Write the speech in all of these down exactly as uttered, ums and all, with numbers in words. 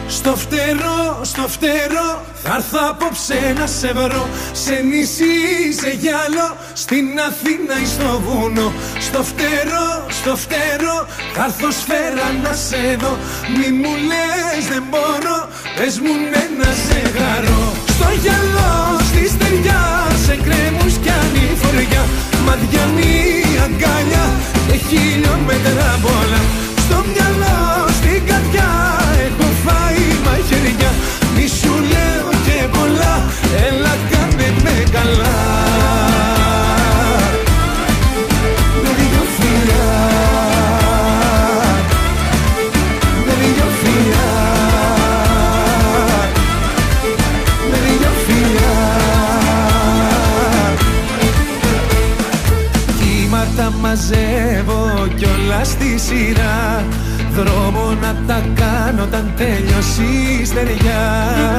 Στο φτερό, στο φτερό, θα έρθω απόψε να σε βρω. Σε νησί, σε γυαλό, στην Αθήνα ή στο βουνό. Στο φτερό, στο φτερό, θα έρθω σφαίρα να σε δω. Μη μου λες δεν μπορώ, πες μου ναι να σε χαρώ. Στο γυαλό, στη στεριά, σε κρέμους κι ανηφοριά. Μάτια μία αγκάλια και χιλιόμετρα πολλά. Στο μυαλό, στην καρδιά, έχω φάει μαχαιριά. Μη σου λέω και πολλά, έλα κάνε με καλά. Με δυο φιλιά, με δυο φιλιά, με δυο φιλιά. Κύματα μαζεύω κι όλα στη σειρά. Δρόμο να τα κάνω όταν τέλειωσε η στεριά.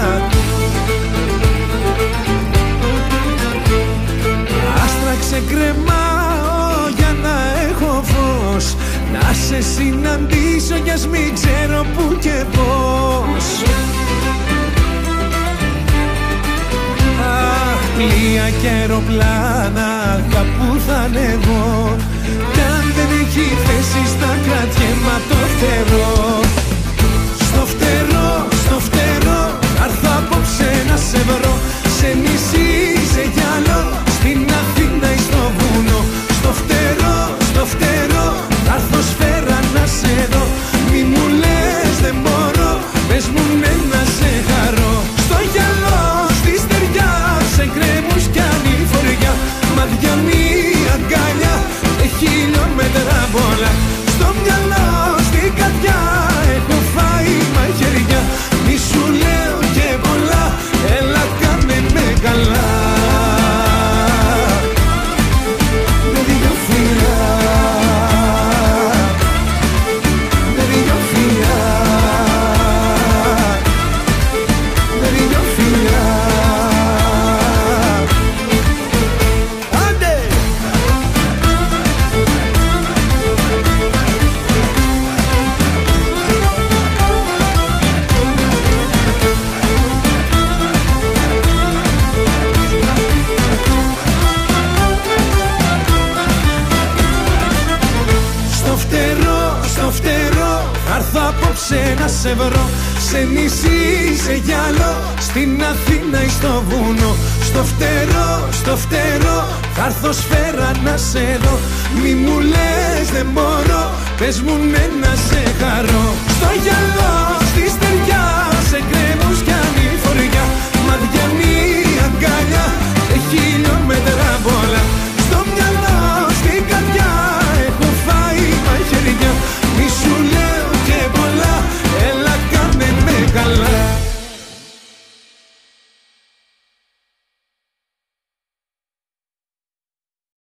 Άστρα ξεκρεμάω για να έχω φως. Να σε συναντήσω κι ας μην ξέρω που και πώς. Αχ, πλοία και αεροπλάνα κάπου θα ανεβώ. Κι αν δεν έχει θέση στα κρατιέμα το φτερό. Στο φτερό, στο φτερό, θα έρθω απόψε να σε βρω. Σε νησί, σε γυαλό, στην Αθήνα ή στο βουνό. Στο φτερό, στο φτερό, θα έρθω σφαίρα να σε δω. Μη μου λες δεν μπορώ, πες μου ναι να σε χαρώ. Στο γυαλό, στη στεριά, σε κρέμους κι ανηφοριά. Μάτια μία αγκάλια, χιλιόμετρα πολλά. Στο μυαλό, στην καρδιά, έχω φάει μαχαιριά. Μη σου λέω και πολλά, έλα κάνε με καλά. Με δυο φιλιά, με δυο φιλιά, με δυο φιλιά. Απόψε να σε βρω. Σε νησί, σε γυαλό, στην Αθήνα ή στο βουνό. Στο φτερό, στο φτερό, θα έρθω σφαίρα να σε δω. Μη μου λες δεν μπορώ, πες μου ναι να σε χαρώ. Στο γυαλό,